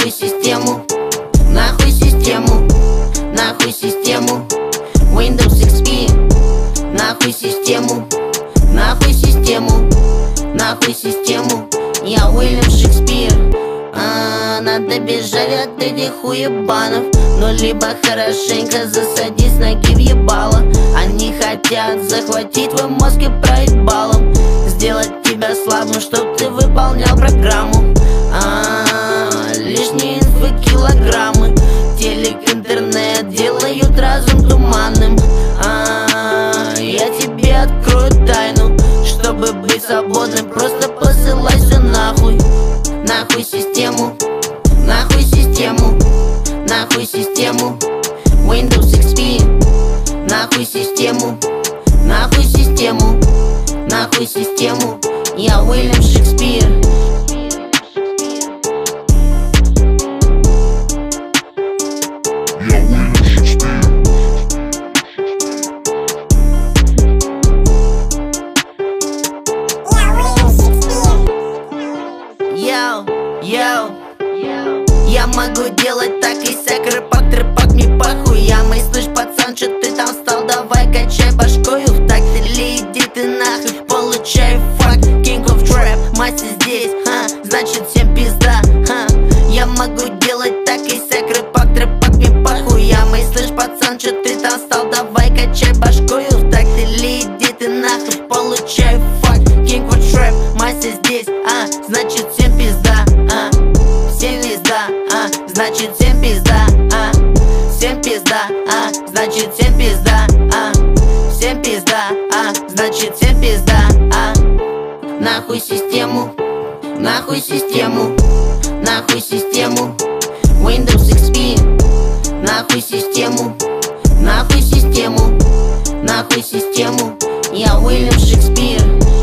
Нахуй систему, нахуй систему, нахуй систему. Windows XP, нахуй систему, нахуй систему, нахуй систему. Я Уильям Шекспир. Надо бежать от этих уебанов, но либо хорошенько засади с ноги в ебало. Они хотят захватить твой мозг и проебалом, сделать тебя слабым, чтоб ты выполнял программу. Лишние инфы килограммы, телек, интернет делают разум туманным. Я тебе открою тайну, чтобы быть свободным, просто посылайся нахуй. Нахуй систему, нахуй систему, нахуй систему. Windows XP, нахуй систему, нахуй систему, нахуй систему. Я Уильям Шекспир. Я могу делать так и сяк, рэпак, мне похуй. Я мой, слышь, пацан, чё ты там встал? Давай качай башкою в такт, или иди ты нахуй, получай факт. King of Trap, мастер здесь, значит всем пизда, Я могу делать так и сяк, рэпак, мне похуй. Я мой, слышь, пацан, чё ты там встал? Давай качай башкою в такт, или иди ты нахуй, получай факт. King of Trap, мастер здесь, значит всем пизда, всем пизда, значит всем пизда, всем пизда, значит всем пизда, всем пизда, значит всем пизда. Нахуй систему, нахуй систему, нахуй систему. Windows XP, нахуй систему, нахуй систему, нахуй систему. Я Уильям Шекспир.